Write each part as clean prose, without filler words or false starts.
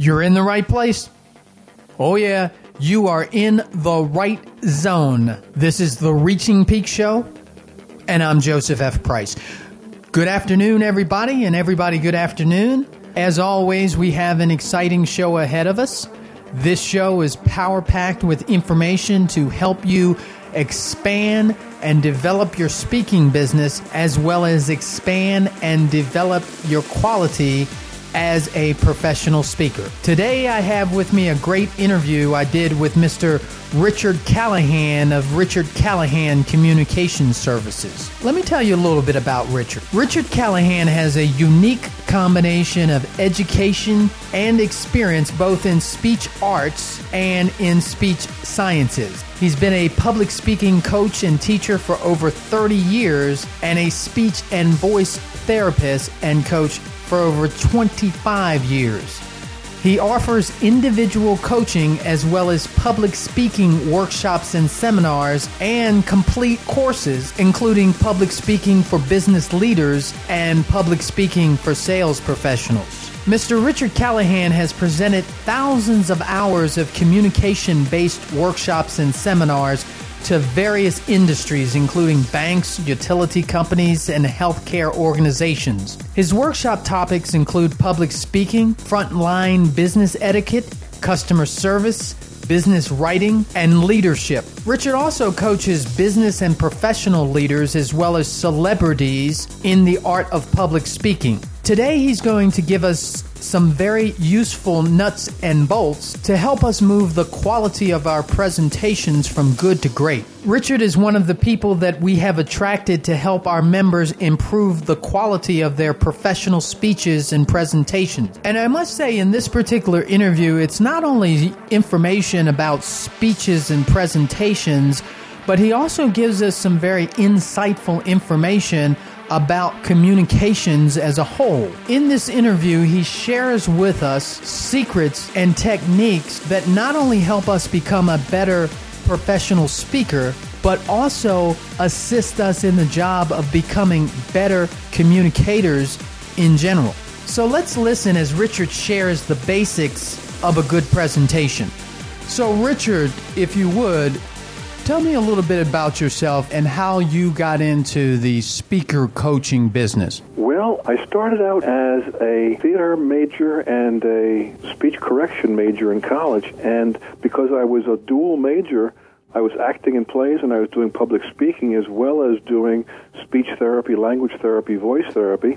You're in the right place. Oh yeah, you are in the right zone. This is the Reaching Peak Show, and I'm Joseph F. Price. Good afternoon, everybody, and everybody good afternoon. As always, we have an exciting show ahead of us. This show is power-packed with information to help you expand and develop your speaking business, as well as expand and develop your quality as a professional speaker. Today I have with me a great interview I did with Mr. Richard Callahan of Richard Callahan Communication Services. Let me tell you a little bit about Richard. Richard Callahan has a unique combination of education and experience both in speech arts and in speech sciences. He's been a public speaking coach and teacher for over 30 years and a speech and voice therapist and coach for over 25 years. He offers individual coaching as well as public speaking workshops and seminars and complete courses, including public speaking for business leaders and public speaking for sales professionals. Mr. Richard Callahan has presented thousands of hours of communication-based workshops and seminars to various industries, including banks, utility companies, and healthcare organizations. His workshop topics include public speaking, frontline business etiquette, customer service, business writing, and leadership. Richard also coaches business and professional leaders as well as celebrities in the art of public speaking. Today he's going to give us some very useful nuts and bolts to help us move the quality of our presentations from good to great. Richard is one of the people that we have attracted to help our members improve the quality of their professional speeches and presentations. And I must say, in this particular interview, it's not only information about speeches and presentations, but he also gives us some very insightful information about communications as a whole. In this interview, he shares with us secrets and techniques that not only help us become a better professional speaker, but also assist us in the job of becoming better communicators in general. So let's listen as Richard shares the basics of a good presentation. So Richard, if you would, tell me a little bit about yourself and how you got into the speaker coaching business. Well, I started out as a theater major and a speech correction major in college, and because I was a dual major, I was acting in plays and I was doing public speaking as well as doing speech therapy, language therapy, voice therapy.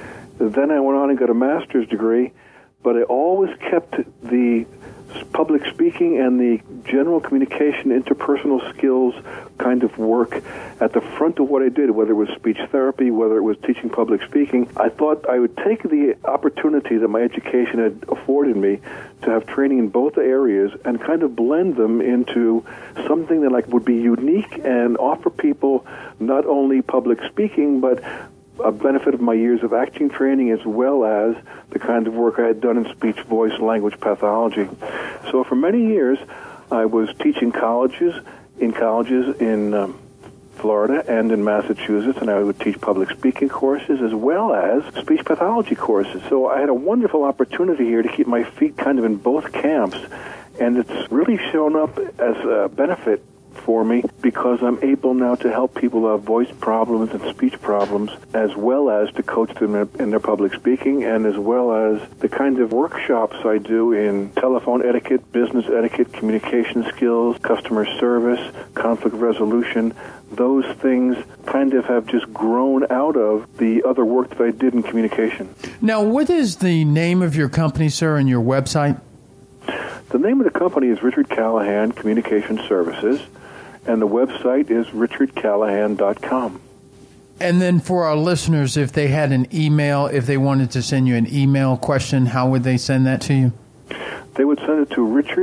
Then I went on and got a master's degree, but I always kept the public speaking and the general communication, interpersonal skills kind of work at the front of what I did, whether it was speech therapy, whether it was teaching public speaking. I thought I would take the opportunity that my education had afforded me to have training in both areas and kind of blend them into something that would be unique and offer people not only public speaking, but a benefit of my years of acting training as well as the kind of work I had done in speech, voice, language pathology. So for many years, I was teaching colleges in Florida and in Massachusetts, and I would teach public speaking courses as well as speech pathology courses. So I had a wonderful opportunity here to keep my feet kind of in both camps, and it's really shown up as a benefit for me because I'm able now to help people who have voice problems and speech problems, as well as to coach them in their public speaking, and as well as the kind of workshops I do in telephone etiquette, business etiquette, communication skills, customer service, conflict resolution. Those things kind of have just grown out of the other work that I did in communication. Now, what is the name of your company, sir, and your website? The name of the company is Richard Callahan Communication Services, and the website is richardcallahan.com. And then for our listeners, if they had an email, if they wanted to send you an email question, how would they send that to you? They would send it to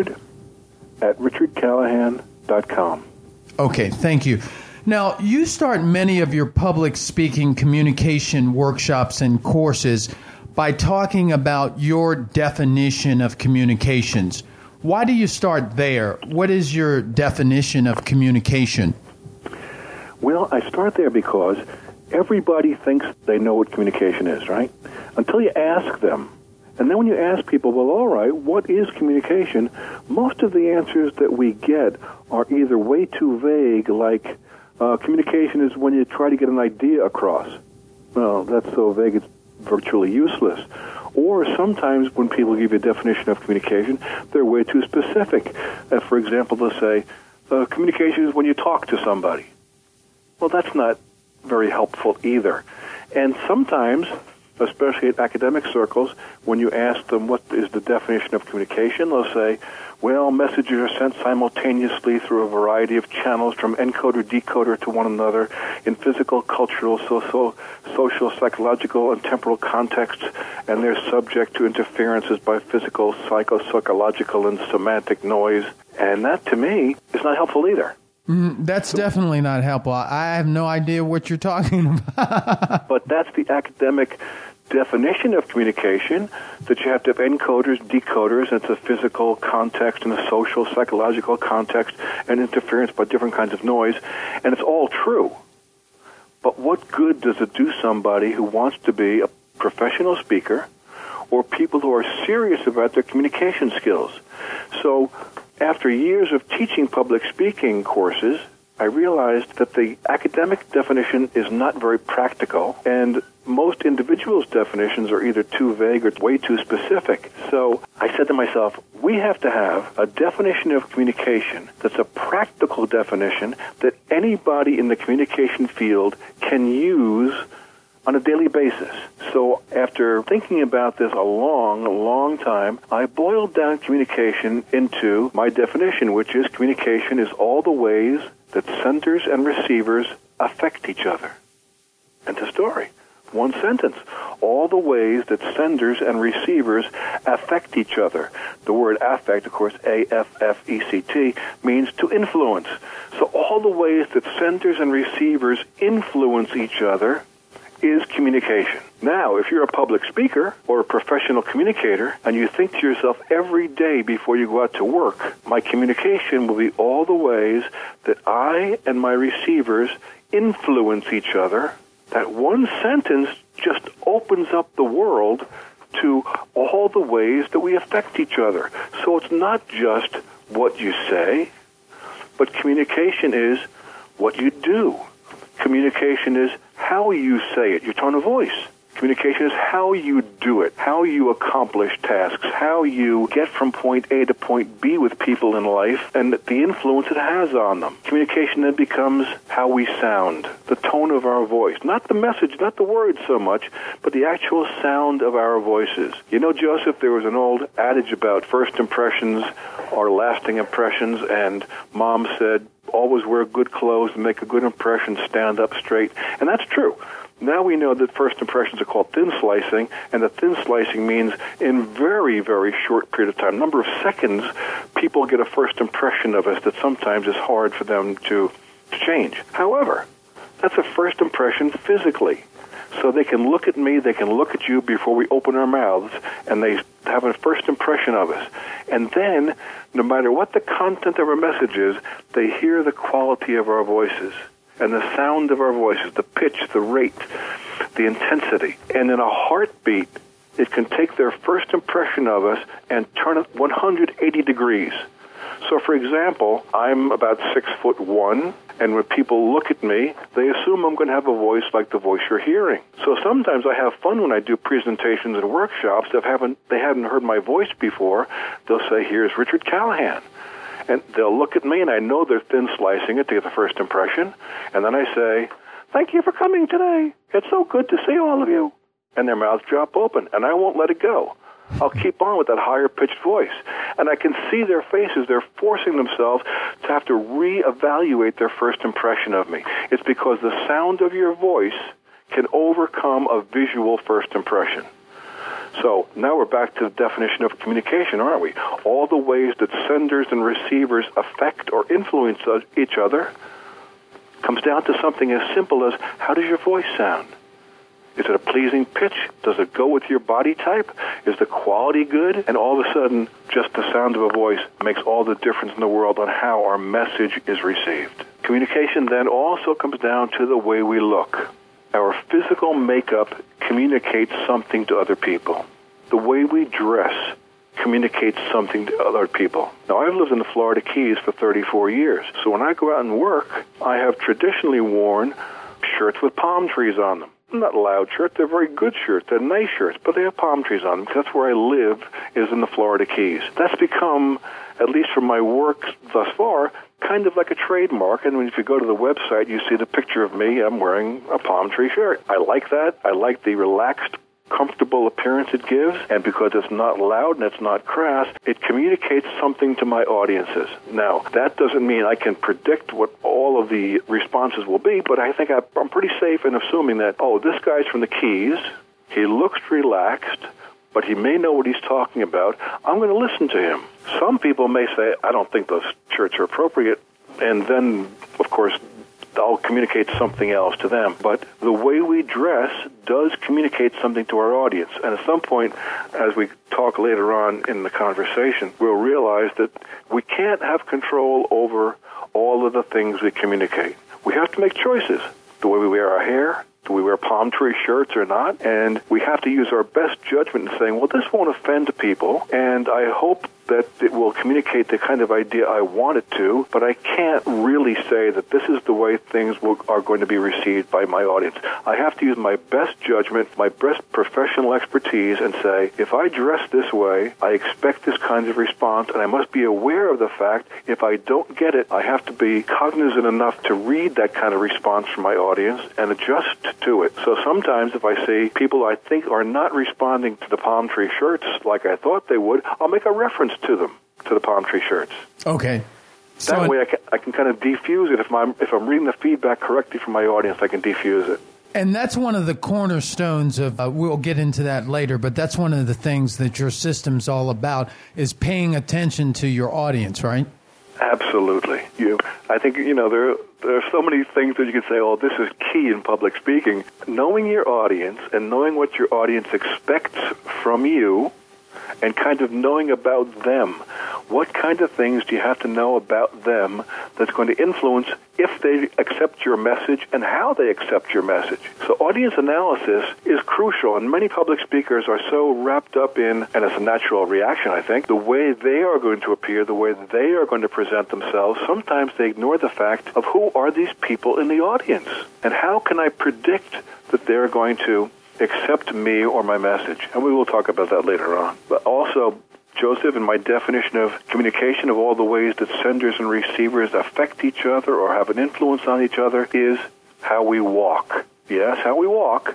richard@richardcallahan.com. Okay, thank you. Now, you start many of your public speaking communication workshops and courses by talking about your definition of communications. Why do you start there? What is your definition of communication? Well, I start there because everybody thinks they know what communication is, right? Until you ask them, And then when you ask people, well, all right, what is communication? Most of the answers that we get are either way too vague, like communication is when you try to get an idea across. Well, that's so vague it's virtually useless. Or sometimes when people give you a definition of communication, they're way too specific. For example, they'll say, communication is when you talk to somebody. Well, that's not very helpful either. And sometimes, especially at academic circles, when you ask them what is the definition of communication, they'll say, well, messages are sent simultaneously through a variety of channels from encoder, decoder to one another in physical, cultural, social, psychological, and temporal contexts, and they're subject to interferences by physical, psychological, and semantic noise. And that, to me, is not helpful either. That's definitely not helpful. I have no idea what you're talking about. But that's the academic definition of communication, that you have to have encoders, decoders, and it's a physical context and a social, psychological context and interference by different kinds of noise, and it's all true. But what good does it do somebody who wants to be a professional speaker or people who are serious about their communication skills? So after years of teaching public speaking courses, I realized that the academic definition is not very practical, and most individuals' definitions are either too vague or way too specific. So I said to myself, we have to have a definition of communication that's a practical definition that anybody in the communication field can use on a daily basis. So after thinking about this a long time, I boiled down communication into my definition, which is communication is all the ways that senders and receivers affect each other. And the story. One sentence. All the ways that senders and receivers affect each other. The word affect, of course, A-F-F-E-C-T, means to influence. So all the ways that senders and receivers influence each other is communication. Now, if you're a public speaker or a professional communicator and you think to yourself every day before you go out to work, my communication will be all the ways that I and my receivers influence each other, that one sentence just opens up the world to all the ways that we affect each other. So it's not just what you say, but communication is what you do. Communication is how you say it, your tone of voice. Communication is how you do it, how you accomplish tasks, how you get from point A to point B with people in life, and the influence it has on them. Communication then becomes how we sound, the tone of our voice. Not the message, not the words so much, but the actual sound of our voices. You know, Joseph, there was an old adage about first impressions are lasting impressions, and Mom said, always wear good clothes and make a good impression, stand up straight. And that's true. Now we know that first impressions are called thin slicing, and the thin slicing means in very, very short period of time, number of seconds, people get a first impression of us that sometimes is hard for them to change. However, that's a first impression physically. So they can look at me, they can look at you before we open our mouths, and they have a first impression of us. And then, no matter what the content of our message is, they hear the quality of our voices and the sound of our voices, the pitch, the rate, the intensity. And in a heartbeat, it can take their first impression of us and turn it 180 degrees. So, for example, I'm about 6'1", and when people look at me, they assume I'm going to have a voice like the voice you're hearing. So sometimes I have fun when I do presentations and workshops. They haven't heard my voice before. They'll say, "Here's Richard Callahan." And they'll look at me, and I know they're thin slicing it to get the first impression. And then I say, "Thank you for coming today. It's so good to see all of you." And their mouths drop open, and I won't let it go. I'll keep on with that higher-pitched voice. And I can see their faces. They're forcing themselves to have to reevaluate their first impression of me. It's because the sound of your voice can overcome a visual first impression. So now we're back to the definition of communication, aren't we? All the ways that senders and receivers affect or influence each other comes down to something as simple as, how does your voice sound? Is it a pleasing pitch? Does it go with your body type? Is the quality good? And all of a sudden, just the sound of a voice makes all the difference in the world on how our message is received. Communication then also comes down to the way we look. Our physical makeup communicates something to other people. the way we dress communicates something to other people. Now, I've lived in the Florida Keys for 34 years, so when I go out and work, I have traditionally worn shirts with palm trees on them. Not loud shirts, they're very good shirts, they're nice shirts, but they have palm trees on them, because that's where I live, is in the Florida Keys. That's become, at least for my work thus far, kind of like a trademark, and if you go to the website, you see the picture of me, I'm wearing a palm tree shirt. I like that. I like the relaxed, comfortable appearance it gives, and because it's not loud and it's not crass, it communicates something to my audiences. Now, that doesn't mean I can predict what all of the responses will be, but I think I'm pretty safe in assuming that, this guy's from the Keys, he looks relaxed, but he may know what he's talking about. I'm going to listen to him. Some people may say, I don't think those shirts are appropriate, and then, of course, I'll communicate something else to them. But the way we dress does communicate something to our audience. And at some point, as we talk later on in the conversation, we'll realize that we can't have control over all of the things we communicate. We have to make choices. The way we wear our hair, do we wear palm tree shirts or not? And we have to use our best judgment in saying, well, this won't offend people, and I hope that it will communicate the kind of idea I want it to, but I can't really say that this is the way things are going to be received by my audience. I have to use my best judgment, my best professional expertise, and say, if I dress this way, I expect this kind of response, and I must be aware of the fact, if I don't get it, I have to be cognizant enough to read that kind of response from my audience and adjust to it. So sometimes if I see people I think are not responding to the palm tree shirts like I thought they would, I'll make a reference to them, to the palm tree shirts. Okay. That way I can kind of defuse it. If I'm reading the feedback correctly from my audience, I can defuse it. And that's one of the cornerstones of, we'll get into that later, but that's one of the things that your system's all about, is paying attention to your audience, right? Absolutely. I think, there are so many things that you can say, this is key in public speaking. Knowing your audience and knowing what your audience expects from you, and kind of knowing about them. What kind of things do you have to know about them that's going to influence if they accept your message and how they accept your message? So audience analysis is crucial, and many public speakers are so wrapped up in, and it's a natural reaction, I think, the way they are going to appear, the way they are going to present themselves. Sometimes they ignore the fact of who are these people in the audience, and how can I predict that they're going to accept me or my message. And we will talk about that later on. But also, Joseph, in my definition of communication, of all the ways that senders and receivers affect each other or have an influence on each other, is how we walk. Yes, how we walk.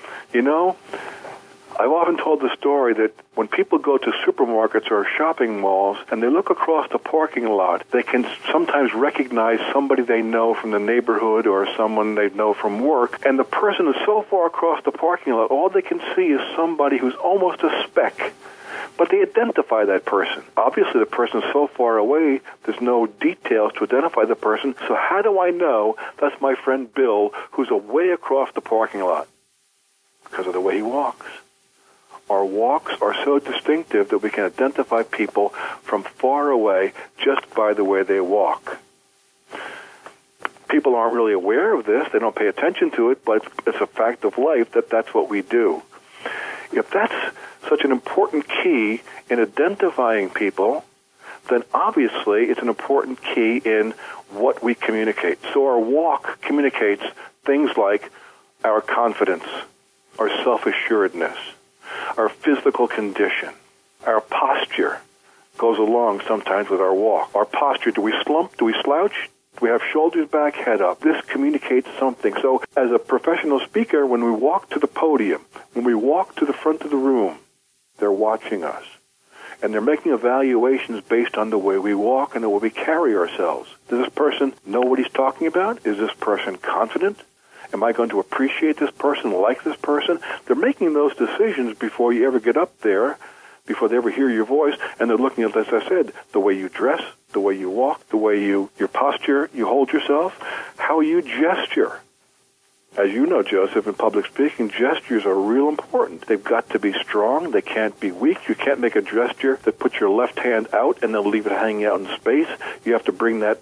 I've often told the story that when people go to supermarkets or shopping malls and they look across the parking lot, they can sometimes recognize somebody they know from the neighborhood or someone they know from work, and the person is so far across the parking lot, all they can see is somebody who's almost a speck. But they identify that person. Obviously, the person's so far away, there's no details to identify the person. So how do I know that's my friend Bill, who's away across the parking lot? Because of the way he walks. Our walks are so distinctive that we can identify people from far away just by the way they walk. People aren't really aware of this. They don't pay attention to it, but it's a fact of life that that's what we do. If that's such an important key in identifying people, then obviously it's an important key in what we communicate. So our walk communicates things like our confidence, our self-assuredness, our physical condition, our posture goes along sometimes with our walk. Our posture, do we slump? Do we slouch? Do we have shoulders back, head up? This communicates something. So as a professional speaker, when we walk to the podium, when we walk to the front of the room, they're watching us. And they're making evaluations based on the way we walk and the way we carry ourselves. Does this person know what he's talking about? Is this person confident? Am I going to appreciate this person, like this person? They're making those decisions before you ever get up there, before they ever hear your voice, and they're looking at, as I said, the way you dress, the way you walk, the way your posture, you hold yourself, how you gesture. As you know, Joseph, in public speaking, gestures are real important. They've got to be strong. They can't be weak. You can't make a gesture that puts your left hand out and then leave it hanging out in space. You have to bring that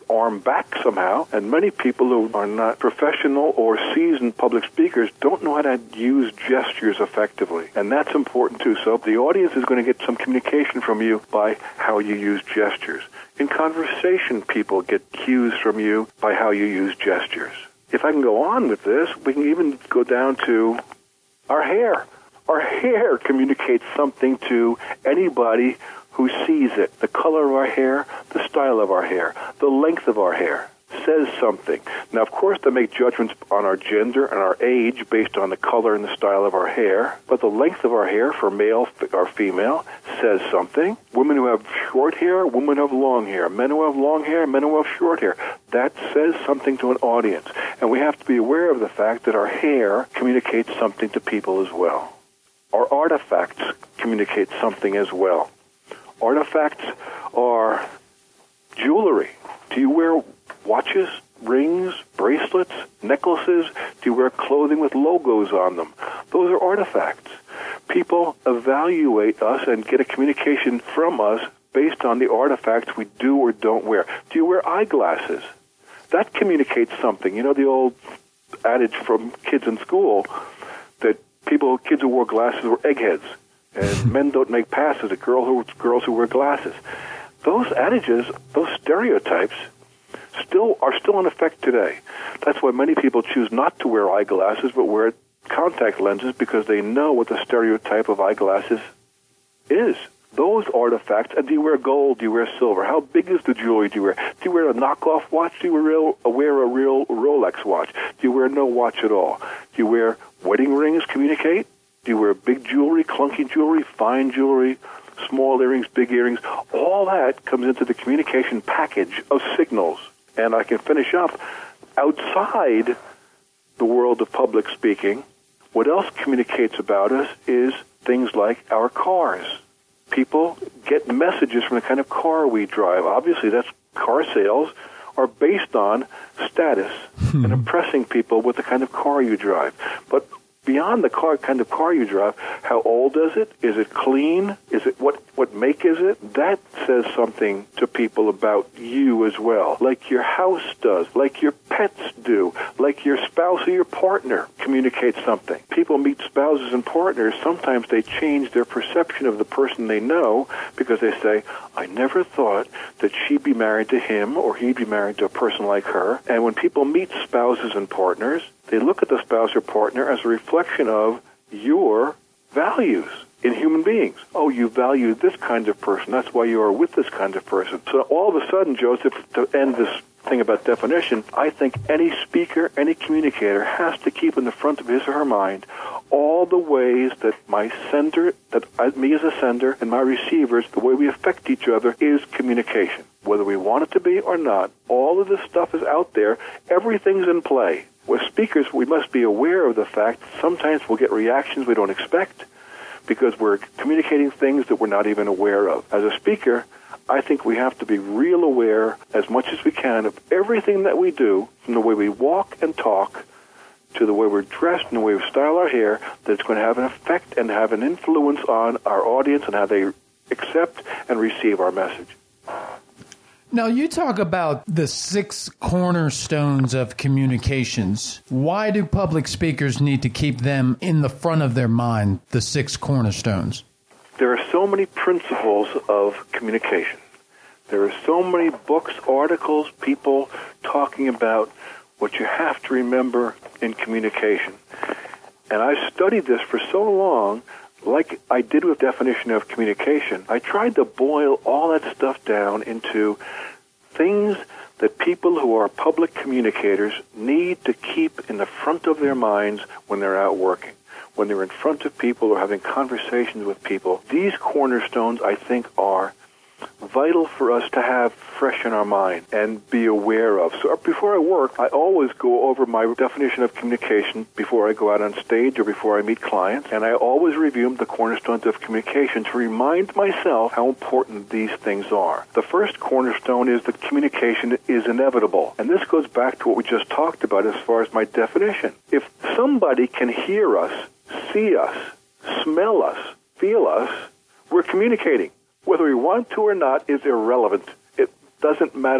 arm back somehow, and many people who are not professional or seasoned public speakers don't know how to use gestures effectively, and that's important too. So the audience is going to get some communication from you by how you use gestures. In conversation, people get cues from you by how you use gestures. If I can go on with this, we can even go down to our hair. Our hair communicates something to anybody who sees it. The color of our hair, the style of our hair, the length of our hair says something. Now, of course, they make judgments on our gender and our age based on the color and the style of our hair, but the length of our hair for male or female says something. Women who have short hair, women who have long hair, men who have long hair, men who have short hair. That says something to an audience. And we have to be aware of the fact that our hair communicates something to people as well. Our artifacts communicate something as well. Artifacts are jewelry. Do you wear watches, rings, bracelets, necklaces? Do you wear clothing with logos on them? Those are artifacts. People evaluate us and get a communication from us based on the artifacts we do or don't wear. Do you wear eyeglasses? That communicates something. You know the old adage from kids in school that kids who wore glasses were eggheads, and men don't make passes at girls who wear glasses. Those adages, those stereotypes, are still in effect today. That's why many people choose not to wear eyeglasses but wear contact lenses, because they know what the stereotype of eyeglasses is. Those artifacts, and do you wear gold? Do you wear silver? How big is the jewelry do you wear? Do you wear a knockoff watch? Do you wear a real Rolex watch? Do you wear no watch at all? Do you wear wedding rings communicate? Do you wear big jewelry, clunky jewelry, fine jewelry, small earrings, big earrings? All that comes into the communication package of signals. And I can finish up outside the world of public speaking. What else communicates about us is things like our cars. People get messages from the kind of car we drive. Obviously, that's car sales are based on status and impressing people with the kind of car you drive. But beyond the kind of car you drive, how old is it? Is it clean? Is it what make is it? That says something to people about you as well. Like your house does, like your pets do, like your spouse or your partner communicates something. People meet spouses and partners. Sometimes they change their perception of the person they know because they say, I never thought that she'd be married to him or he'd be married to a person like her. And when people meet spouses and partners, they look at the spouse or partner as a reflection of your values in human beings. Oh, you value this kind of person. That's why you are with this kind of person. So all of a sudden, Joseph, to end this thing about definition, I think any speaker, any communicator has to keep in the front of his or her mind all the ways that me as a sender and my receivers, the way we affect each other is communication. Whether we want it to be or not, all of this stuff is out there. Everything's in play. With speakers, we must be aware of the fact that sometimes we'll get reactions we don't expect because we're communicating things that we're not even aware of. As a speaker, I think we have to be real aware as much as we can of everything that we do, from the way we walk and talk to the way we're dressed and the way we style our hair, that it's going to have an effect and have an influence on our audience and how they accept and receive our message. Now, you talk about the 6 cornerstones of communications. Why do public speakers need to keep them in the front of their mind, the 6 cornerstones? There are so many principles of communication. There are so many books, articles, people talking about what you have to remember in communication. And I've studied this for so long, like I did with definition of communication. I tried to boil all that stuff down into things that people who are public communicators need to keep in the front of their minds when they're out working, when they're in front of people or having conversations with people. These cornerstones, I think, are vital for us to have fresh in our mind and be aware of. So before I work, I always go over my definition of communication before I go out on stage or before I meet clients, and I always review the cornerstones of communication to remind myself how important these things are. The first cornerstone is that communication is inevitable, and this goes back to what we just talked about as far as my definition. If somebody can hear us, see us, smell us, feel us, we're communicating. Whether we want to or not is irrelevant. It doesn't matter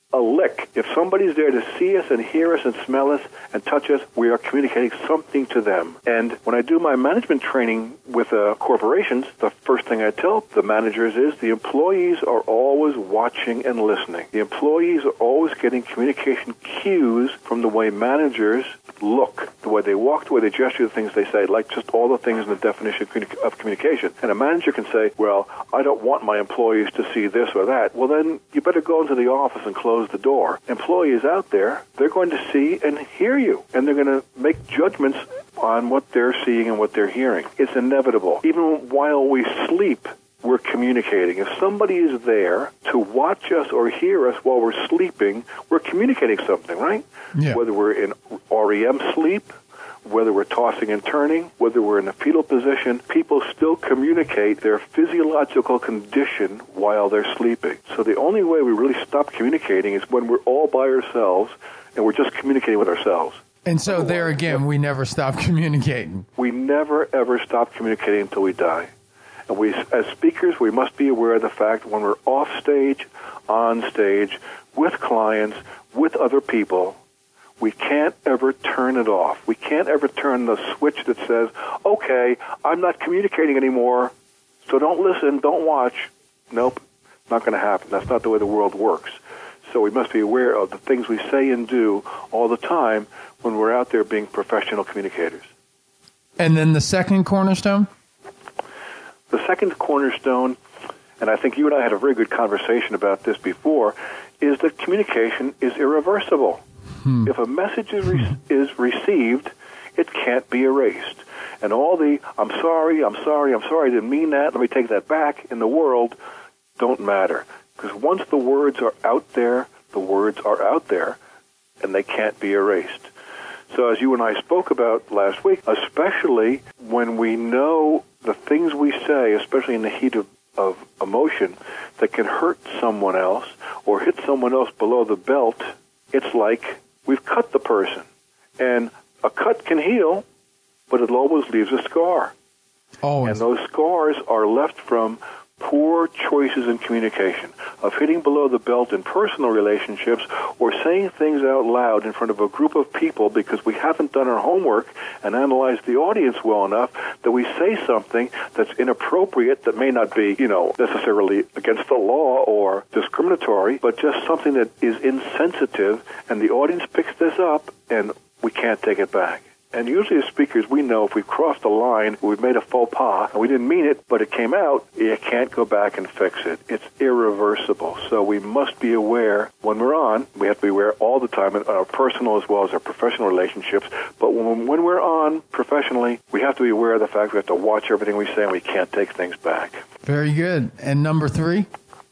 a lick. If somebody's there to see us and hear us and smell us and touch us, we are communicating something to them. And when I do my management training with corporations, the first thing I tell the managers is the employees are always watching and listening. The employees are always getting communication cues from the way managers look, the way they walk, the way they gesture, the things they say, like just all the things in the definition of communication. And a manager can say, well, I don't want my employees to see this or that. Well, then you better go into the office and close the door. Employees out there, they're going to see and hear you, and they're going to make judgments on what they're seeing and what they're hearing. It's inevitable. Even while we sleep, we're communicating. If somebody is there to watch us or hear us while we're sleeping, we're communicating something, right? Yeah. Whether we're in REM sleep, whether we're tossing and turning, whether we're in a fetal position, people still communicate their physiological condition while they're sleeping. So the only way we really stop communicating is when we're all by ourselves and we're just communicating with ourselves. And so there again, we never stop communicating. We never, ever stop communicating until we die. And we, as speakers, we must be aware of the fact when we're off stage, on stage, with clients, with other people, we can't ever turn it off. We can't ever turn the switch that says, okay, I'm not communicating anymore, so don't listen, don't watch. Nope, not going to happen. That's not the way the world works. So we must be aware of the things we say and do all the time when we're out there being professional communicators. And then the second cornerstone? The second cornerstone, and I think you and I had a very good conversation about this before, is that communication is irreversible. If a message is received, it can't be erased. And all the, I'm sorry, I didn't mean that, let me take that back, in the world don't matter. Because once the words are out there, the words are out there, and they can't be erased. So as you and I spoke about last week, especially when we know the things we say, especially in the heat of emotion, that can hurt someone else or hit someone else below the belt, it's like we've cut the person. And a cut can heal, but it always leaves a scar. Always. And those scars are left from poor choices in communication, of hitting below the belt in personal relationships or saying things out loud in front of a group of people because we haven't done our homework and analyzed the audience well enough that we say something that's inappropriate, that may not be, necessarily against the law or discriminatory, but just something that is insensitive, and the audience picks this up and we can't take it back. And usually as speakers, we know if we've crossed a line, we've made a faux pas, and we didn't mean it, but it came out, you can't go back and fix it. It's irreversible. So we must be aware when we're on. We have to be aware all the time in our personal as well as our professional relationships. But when we're on professionally, we have to be aware of the fact we have to watch everything we say and we can't take things back. Very good. And number three?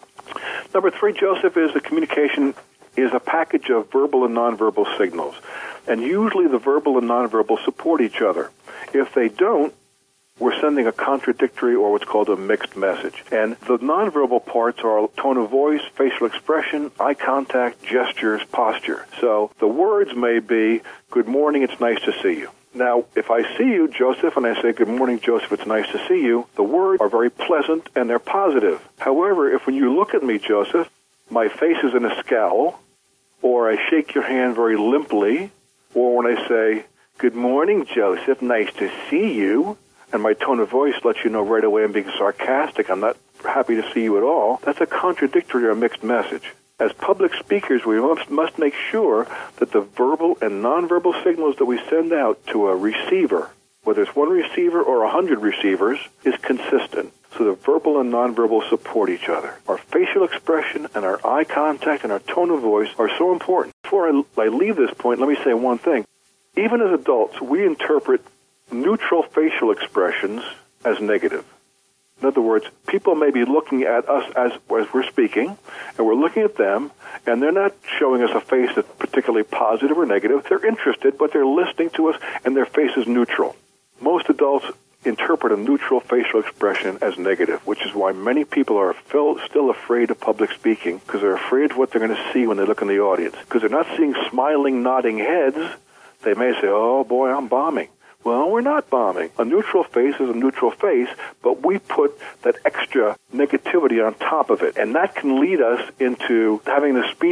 Number three, Joseph, is the communication is a package of verbal and nonverbal signals. And usually the verbal and nonverbal support each other. If they don't, we're sending a contradictory or what's called a mixed message. And the nonverbal parts are tone of voice, facial expression, eye contact, gestures, posture. So the words may be, good morning, it's nice to see you. Now, if I see you, Joseph, and I say, good morning, Joseph, it's nice to see you, the words are very pleasant and they're positive. However, if when you look at me, Joseph, my face is in a scowl, or I shake your hand very limply, or when I say, good morning, Joseph, nice to see you, and my tone of voice lets you know right away I'm being sarcastic, I'm not happy to see you at all, that's a contradictory or mixed message. As public speakers, we must make sure that the verbal and nonverbal signals that we send out to a receiver, whether it's one receiver or 100 receivers, is consistent. So the verbal and nonverbal support each other. Our facial expression and our eye contact and our tone of voice are so important. Before I leave this point, let me say one thing. Even as adults, we interpret neutral facial expressions as negative. In other words, people may be looking at us as we're speaking, and we're looking at them, and they're not showing us a face that's particularly positive or negative. They're interested, but they're listening to us, and their face is neutral. Most adults interpret a neutral facial expression as negative, which is why many people are still afraid of public speaking, because they're afraid of what they're going to see when they look in the audience. Because they're not seeing smiling, nodding heads, they may say, oh boy, I'm bombing. Well, we're not bombing. A neutral face is a neutral face, but we put that extra negativity on top of it. And that can lead us into having the speech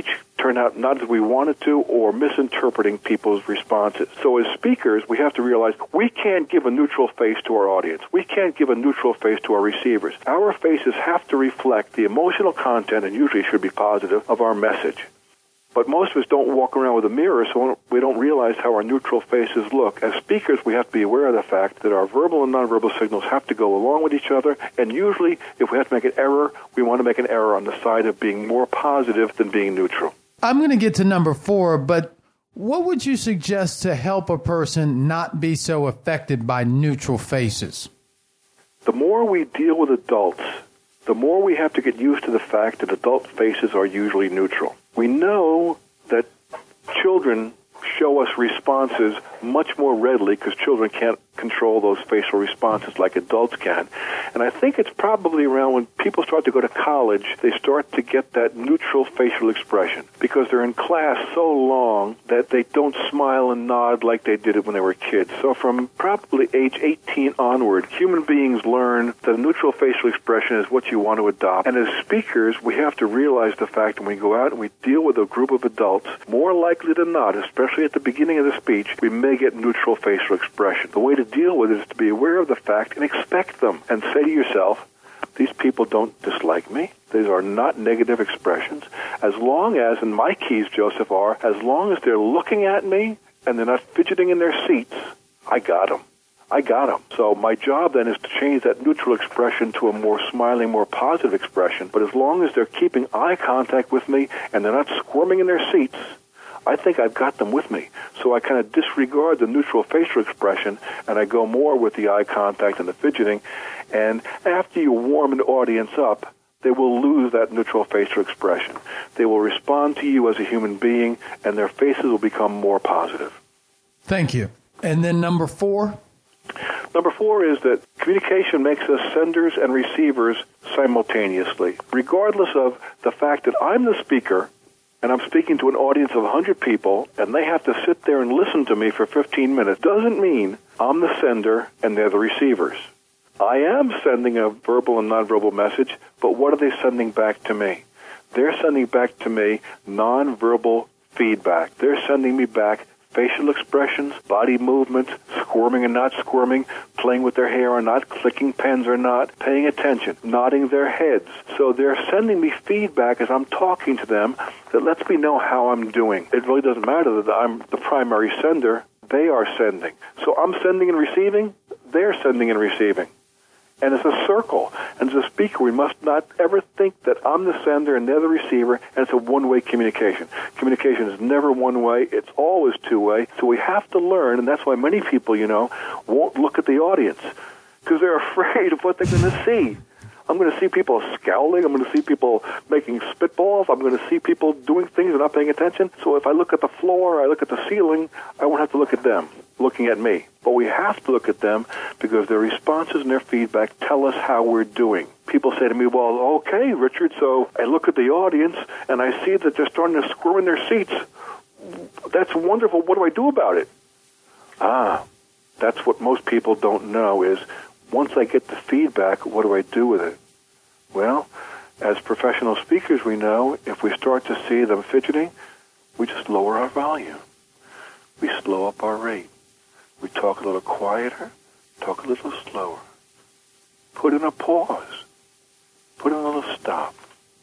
turn out not as we wanted to, or misinterpreting people's responses. So as speakers, we have to realize we can't give a neutral face to our audience. We can't give a neutral face to our receivers. Our faces have to reflect the emotional content, and usually should be positive, of our message. But most of us don't walk around with a mirror, so we don't realize how our neutral faces look. As speakers, we have to be aware of the fact that our verbal and nonverbal signals have to go along with each other, and usually, if we have to make an error, we want to make an error on the side of being more positive than being neutral. I'm going to get to number 4, but what would you suggest to help a person not be so affected by neutral faces? The more we deal with adults, the more we have to get used to the fact that adult faces are usually neutral. We know that children show us responses much more readily because children can't control those facial responses like adults can. And I think it's probably around when people start to go to college, they start to get that neutral facial expression because they're in class so long that they don't smile and nod like they did it when they were kids. So from probably age 18 onward, human beings learn that a neutral facial expression is what you want to adopt. And as speakers, we have to realize the fact when we go out and we deal with a group of adults, more likely than not, especially at the beginning of the speech, we may get neutral facial expression. The way to deal with it is to be aware of the fact and expect them and say to yourself, these people don't dislike me. These are not negative expressions. As long as, and my keys, Joseph, are, as long as they're looking at me and they're not fidgeting in their seats, I got them. I got them. So my job then is to change that neutral expression to a more smiling, more positive expression. But as long as they're keeping eye contact with me and they're not squirming in their seats, I think I've got them with me. So I kind of disregard the neutral facial expression, and I go more with the eye contact and the fidgeting. And after you warm an audience up, they will lose that neutral facial expression. They will respond to you as a human being, and their faces will become more positive. Thank you. And then number 4? Number 4 is that communication makes us senders and receivers simultaneously. Regardless of the fact that I'm the speaker, and I'm speaking to an audience of 100 people, and they have to sit there and listen to me for 15 minutes, doesn't mean I'm the sender and they're the receivers. I am sending a verbal and nonverbal message, but what are they sending back to me? They're sending back to me nonverbal feedback. They're sending me back facial expressions, body movements, squirming and not squirming, playing with their hair or not, clicking pens or not, paying attention, nodding their heads. So they're sending me feedback as I'm talking to them that lets me know how I'm doing. It really doesn't matter that I'm the primary sender. They are sending. So I'm sending and receiving. They're sending and receiving. And it's a circle. And as a speaker, we must not ever think that I'm the sender and they're the receiver, and it's a one-way communication. Communication is never one way. It's always two-way. So we have to learn, and that's why many people, won't look at the audience because they're afraid of what they're going to see. I'm going to see people scowling. I'm going to see people making spitballs. I'm going to see people doing things and not paying attention. So if I look at the floor, I look at the ceiling, I won't have to look at them looking at me. But we have to look at them because their responses and their feedback tell us how we're doing. People say to me, well, okay, Richard, so I look at the audience and I see that they're starting to squirm in their seats. That's wonderful. What do I do about it? That's what most people don't know is once I get the feedback, what do I do with it? Well, as professional speakers, we know if we start to see them fidgeting, we just lower our volume. We slow up our rate. We talk a little quieter, talk a little slower. Put in a pause. Put in a little stop.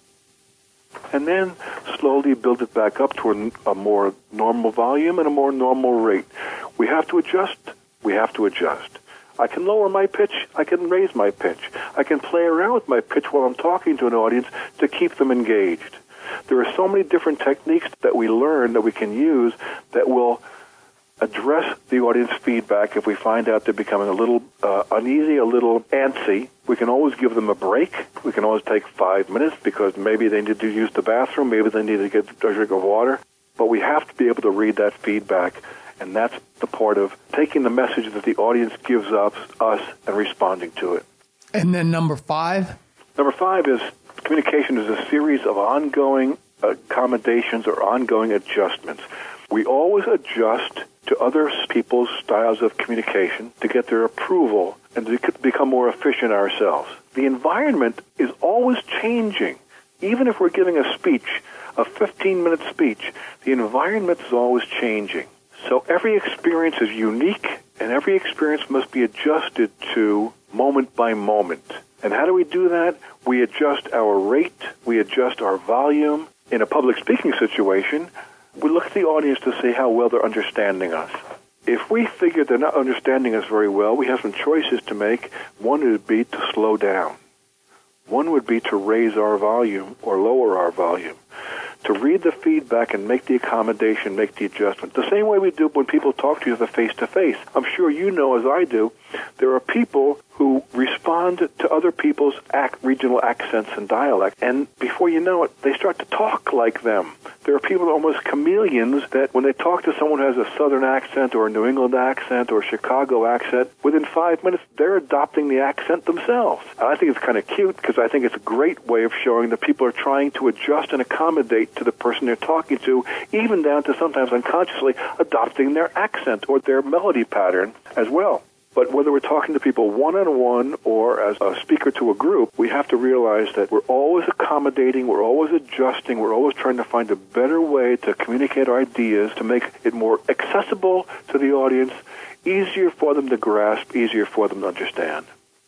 And then slowly build it back up to a more normal volume and a more normal rate. We have to adjust. We have to adjust. I can lower my pitch. I can raise my pitch. I can play around with my pitch while I'm talking to an audience to keep them engaged. There are so many different techniques that we learn that we can use that will address the audience feedback. If we find out they're becoming a little uneasy, a little antsy, we can always give them a break. We can always take 5 minutes because maybe they need to use the bathroom, maybe they need to get a drink of water. But we have to be able to read that feedback, and that's the part of taking the message that the audience gives us and responding to it. And then number 5? Number 5 is communication is a series of ongoing accommodations or ongoing adjustments. We always adjust to other people's styles of communication to get their approval and to become more efficient ourselves. The environment is always changing. Even if we're giving a speech a 15-minute speech, the environment is always changing. So every experience is unique, and every experience must be adjusted to moment by moment. And how do we do that? We adjust our rate, we adjust our volume. In a public speaking situation, we look at the audience to see how well they're understanding us. If we figure they're not understanding us very well, we have some choices to make. One would be to slow down. One would be to raise our volume or lower our volume, to read the feedback and make the accommodation, make the adjustment. The same way we do when people talk to you face-to-face. I'm sure you know, as I do, there are people who respond to other people's regional accents and dialects, and before you know it, they start to talk like them. There are people almost chameleons that when they talk to someone who has a southern accent or a New England accent or a Chicago accent, within 5 minutes, they're adopting the accent themselves. And I think it's kind of cute because I think it's a great way of showing that people are trying to adjust and accommodate to the person they're talking to, even down to sometimes unconsciously adopting their accent or their melody pattern as well. But whether we're talking to people one-on-one or as a speaker to a group, we have to realize that we're always accommodating, we're always adjusting, we're always trying to find a better way to communicate our ideas, to make it more accessible to the audience, easier for them to grasp, easier for them to understand.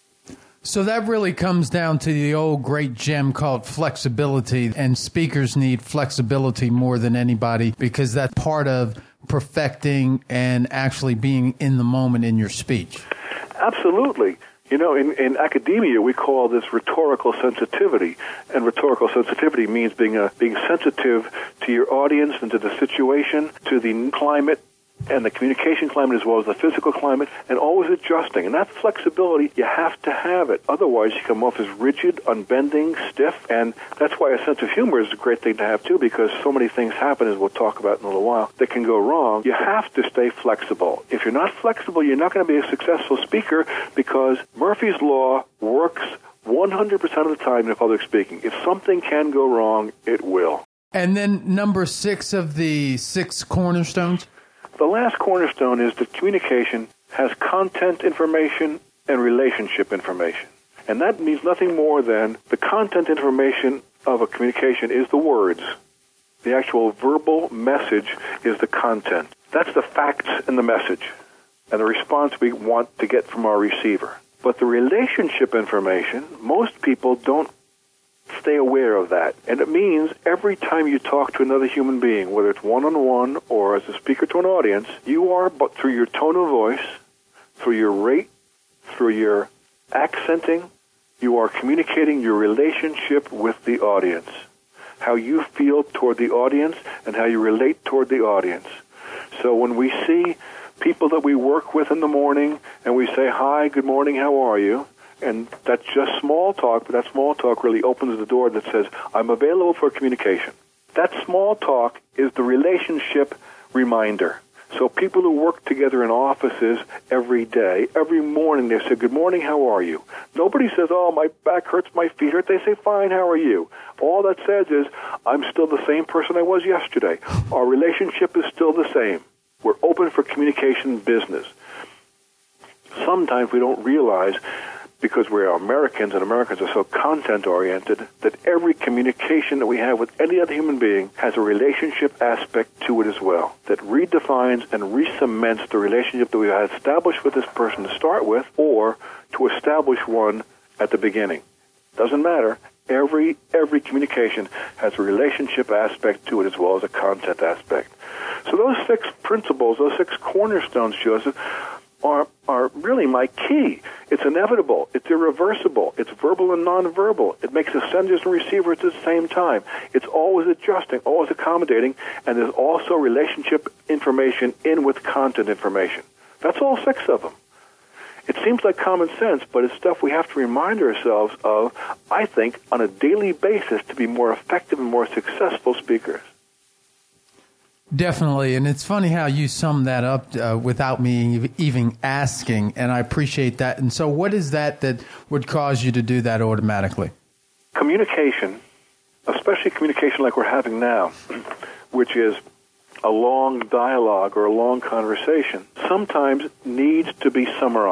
So that really comes down to the old great gem called flexibility, and speakers need flexibility more than anybody because that's part of perfecting and actually being in the moment in your speech. Absolutely. You know, in academia, we call this rhetorical sensitivity, and rhetorical sensitivity means being sensitive to your audience and to the situation, to the climate, and the communication climate as well as the physical climate, and always adjusting. And that flexibility, you have to have it. Otherwise, you come off as rigid, unbending, stiff, and that's why a sense of humor is a great thing to have, too, because so many things happen, as we'll talk about in a little while, that can go wrong. You have to stay flexible. If you're not flexible, you're not going to be a successful speaker because Murphy's Law works 100% of the time in public speaking. If something can go wrong, it will. And then number 6 of the 6 cornerstones? The last cornerstone is that communication has content information and relationship information. And that means nothing more than the content information of a communication is the words. The actual verbal message is the content. That's the facts in the message and the response we want to get from our receiver. But the relationship information, most people don't stay aware of that. And it means every time you talk to another human being, whether it's one-on-one or as a speaker to an audience, you are, but through your tone of voice, through your rate, through your accenting, you are communicating your relationship with the audience, how you feel toward the audience and how you relate toward the audience. So when we see people that we work with in the morning and we say, hi, good morning, how are you? And that's just small talk, but that small talk really opens the door that says, I'm available for communication. That small talk is the relationship reminder. So people who work together in offices every day, every morning, they say, good morning, how are you? Nobody says, oh, my back hurts, my feet hurt. They say, fine, how are you? All that says is, I'm still the same person I was yesterday. Our relationship is still the same. We're open for communication business. Sometimes we don't realize, because we're Americans and Americans are so content-oriented, that every communication that we have with any other human being has a relationship aspect to it as well, that redefines and re-cements the relationship that we had established with this person to start with or to establish one at the beginning. Doesn't matter. Every communication has a relationship aspect to it as well as a content aspect. So those 6 principles, those 6 cornerstones, Joseph, are really my key. It's inevitable. It's irreversible. It's verbal and nonverbal. It makes the senders and receivers at the same time. It's always adjusting, always accommodating, and there's also relationship information in with content information. That's all 6 of them. It seems like common sense, but it's stuff we have to remind ourselves of, I think, on a daily basis to be more effective and more successful speakers. Definitely, and it's funny how you sum that up without me even asking, and I appreciate that. And so what is that would cause you to do that automatically? Communication, especially communication like we're having now, which is a long dialogue or a long conversation, sometimes needs to be summarized.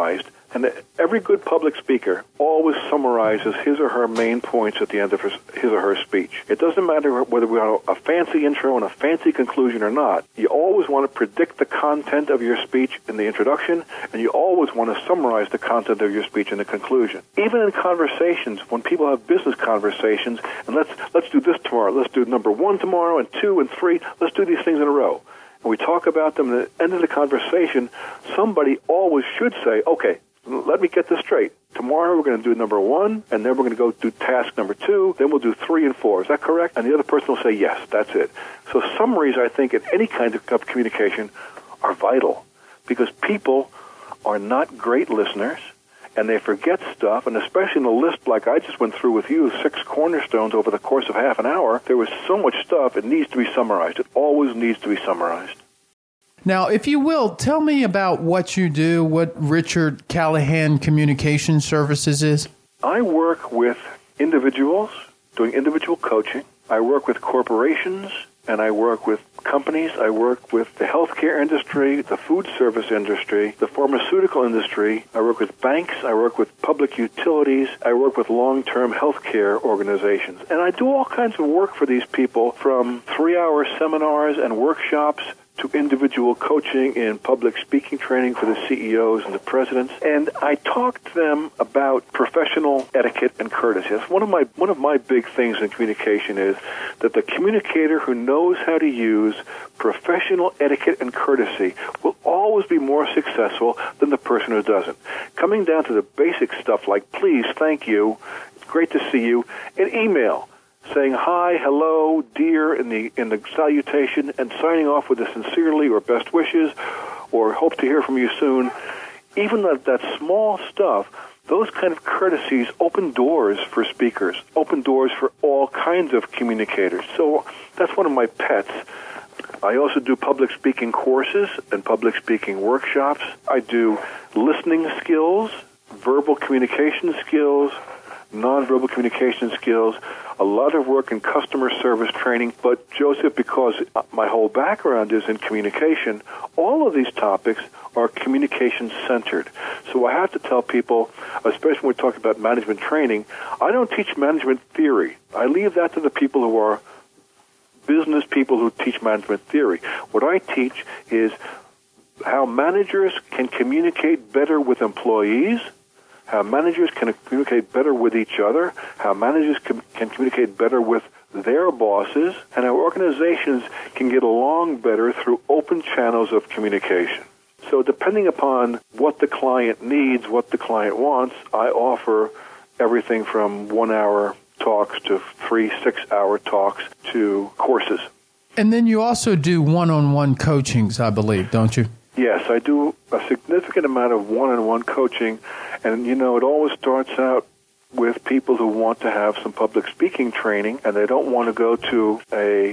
And every good public speaker always summarizes his or her main points at the end of his or her speech. It doesn't matter whether we have a fancy intro and a fancy conclusion or not. You always want to predict the content of your speech in the introduction, and you always want to summarize the content of your speech in the conclusion. Even in conversations, when people have business conversations, and let's do this tomorrow, let's do number 1 tomorrow, and 2 and 3, let's do these things in a row. And we talk about them at the end of the conversation, somebody always should say, okay, let me get this straight. Tomorrow we're going to do number 1, and then we're going to go do task number 2, then we'll do 3 and 4. Is that correct? And the other person will say, yes, that's it. So summaries, I think, in any kind of communication are vital, because people are not great listeners, and they forget stuff, and especially in a list like I just went through with you, 6 cornerstones over the course of half an hour, there was so much stuff, it needs to be summarized. It always needs to be summarized. Now, if you will, tell me about what you do, what Richard Callahan Communication Services is. I work with individuals doing individual coaching. I work with corporations, and I work with companies. I work with the healthcare industry, the food service industry, the pharmaceutical industry. I work with banks. I work with public utilities. I work with long-term healthcare organizations. And I do all kinds of work for these people, from 3-hour seminars and workshops to individual coaching in public speaking training for the CEOs and the presidents. And I talk to them about professional etiquette and courtesy. That's one of my big things in communication, is that the communicator who knows how to use professional etiquette and courtesy will always be more successful than the person who doesn't. Coming down to the basic stuff like please, thank you, it's great to see you, an email saying hi, hello, dear in the salutation, and signing off with a sincerely or best wishes or hope to hear from you soon. Even that small stuff, those kind of courtesies open doors for speakers, open doors for all kinds of communicators. So that's one of my pets. I also do public speaking courses and public speaking workshops. I do listening skills, verbal communication skills, nonverbal communication skills, a lot of work in customer service training. But, Joseph, because my whole background is in communication, all of these topics are communication-centered. So I have to tell people, especially when we talk about management training, I don't teach management theory. I leave that to the people who are business people who teach management theory. What I teach is how managers can communicate better with employees, how managers can communicate better with each other, how managers can communicate better with their bosses, and how organizations can get along better through open channels of communication. So depending upon what the client needs, what the client wants, I offer everything from 1-hour talks to 3-6-hour talks to courses. And then you also do one-on-one coachings, I believe, don't you? Yes, I do a significant amount of one-on-one coaching, and, it always starts out with people who want to have some public speaking training, and they don't want to go to a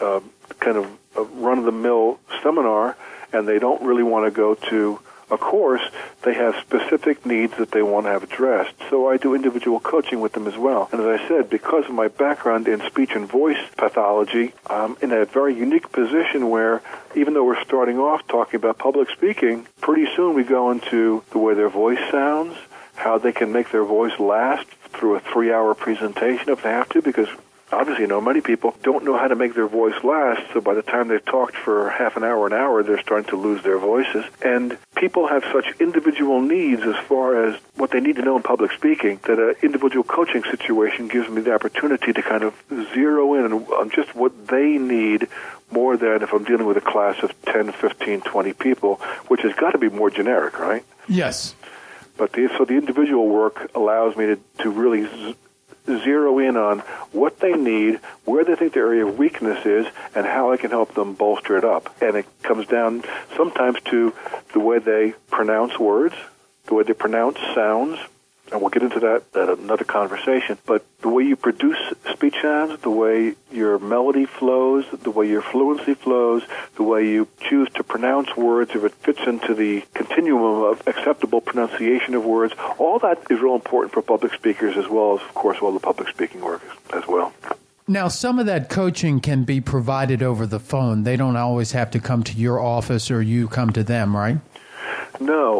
kind of a run-of-the-mill seminar, and they don't really want to go to a course. They have specific needs that they want to have addressed. So I do individual coaching with them as well. And as I said, because of my background in speech and voice pathology, I'm in a very unique position where, even though we're starting off talking about public speaking, pretty soon we go into the way their voice sounds, how they can make their voice last through a 3-hour presentation if they have to, because obviously, many people don't know how to make their voice last, so by the time they've talked for half an hour, they're starting to lose their voices. And people have such individual needs as far as what they need to know in public speaking that an individual coaching situation gives me the opportunity to kind of zero in on just what they need more than if I'm dealing with a class of 10, 15, 20 people, which has got to be more generic, right? Yes. But so the individual work allows me to really zero in on what they need, where they think their area of weakness is, and how I can help them bolster it up. And it comes down sometimes to the way they pronounce words, the way they pronounce sounds, and we'll get into that at another conversation, but the way you produce speech sounds, the way your melody flows, the way your fluency flows, the way you choose to pronounce words, if it fits into the continuum of acceptable pronunciation of words, all that is real important for public speakers, as well as, of course, all the public speaking work as well. Now, some of that coaching can be provided over the phone. They don't always have to come to your office or you come to them, right? No.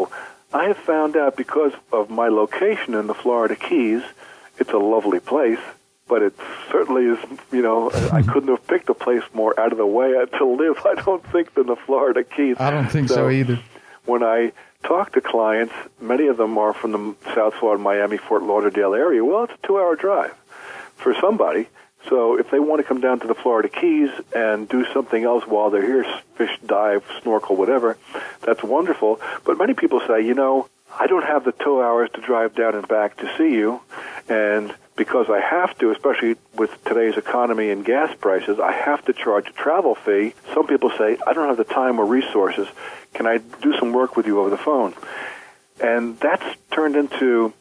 I have found out because of my location in the Florida Keys, it's a lovely place, but it certainly is, I couldn't have picked a place more out of the way to live, I don't think, than the Florida Keys. I don't think so either. When I talk to clients, many of them are from the South Florida, Miami, Fort Lauderdale area. Well, it's a 2-hour drive for somebody. So if they want to come down to the Florida Keys and do something else while they're here, fish, dive, snorkel, whatever, that's wonderful. But many people say, I don't have the 2 hours to drive down and back to see you, and because I have to, especially with today's economy and gas prices, I have to charge a travel fee. Some people say, I don't have the time or resources. Can I do some work with you over the phone? And that's turned into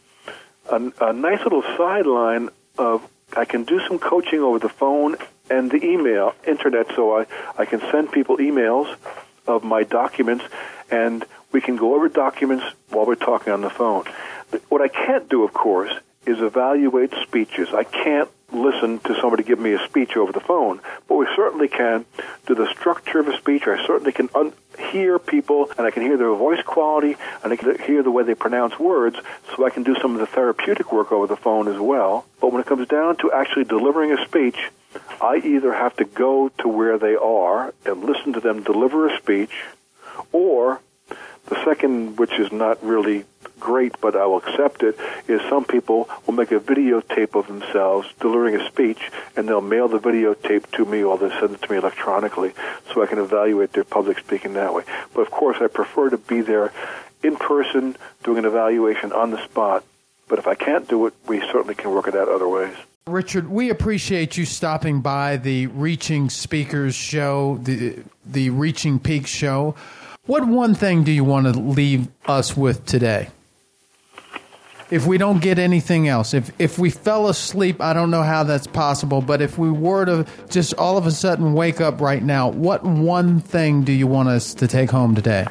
a nice little sideline of I can do some coaching over the phone and the internet, so I can send people emails of my documents, and we can go over documents while we're talking on the phone. What I can't do, of course, is evaluate speeches. I can't listen to somebody give me a speech over the phone, but we certainly can do the structure of a speech. I certainly can hear people, and I can hear their voice quality, and I can hear the way they pronounce words, so I can do some of the therapeutic work over the phone as well. But when it comes down to actually delivering a speech, I either have to go to where they are and listen to them deliver a speech, or the second, which is not really great, but I will accept it, is some people will make a videotape of themselves delivering a speech, and they'll mail the videotape to me or they'll send it to me electronically so I can evaluate their public speaking that way. But, of course, I prefer to be there in person doing an evaluation on the spot. But if I can't do it, we certainly can work it out other ways. Richard, we appreciate you stopping by the Reaching Speakers show, the Reaching Peaks show. What one thing do you want to leave us with today? If we don't get anything else, if we fell asleep, I don't know how that's possible, but if we were to just all of a sudden wake up right now, what one thing do you want us to take home today?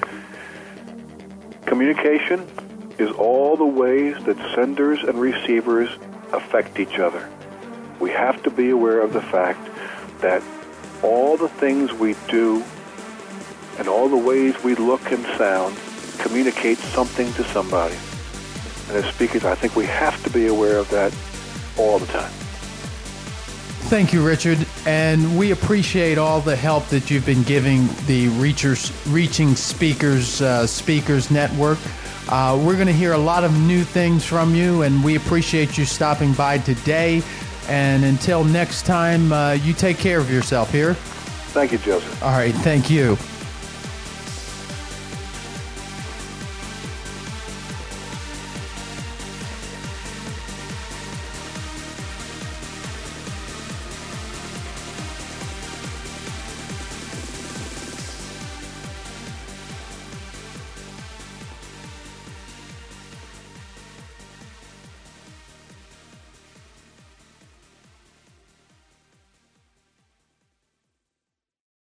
Communication is all the ways that senders and receivers affect each other. We have to be aware of the fact that all the things we do and all the ways we look and sound communicate something to somebody. And as speakers, I think we have to be aware of that all the time. Thank you, Richard. And we appreciate all the help that you've been giving the Reaching Speakers Network. We're going to hear a lot of new things from you, and we appreciate you stopping by today. And until next time, you take care of yourself here. Thank you, Joseph. All right, thank you.